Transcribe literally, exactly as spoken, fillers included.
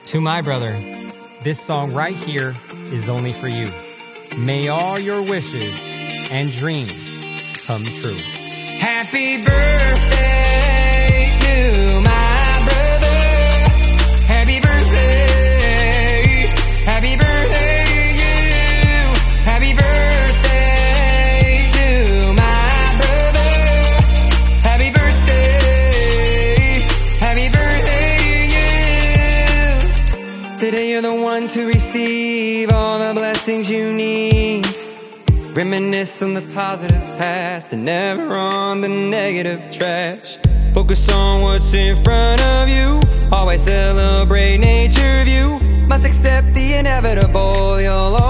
To my brother, this song right here is only for you. May all your wishes and dreams come true. Happy birthday to my brother. Happy birthday. Happy birthday to you. Happy birthday to my brother. Happy birthday. Happy birthday to you. Today you're the one to receive all the blessings you need. Reminisce on the positive past and never on the negative trash. Focus on what's in front of you. Always celebrate nature view. Must accept the inevitable. You'll